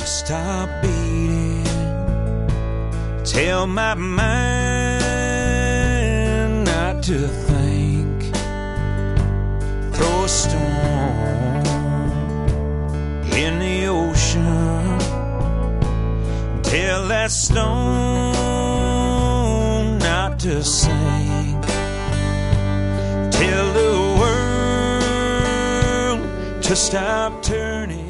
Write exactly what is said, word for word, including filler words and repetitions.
stop beating. Tell my mind not to think. Throw a stone in the ocean. Tell that stone not to sink. Tell the world to stop turning.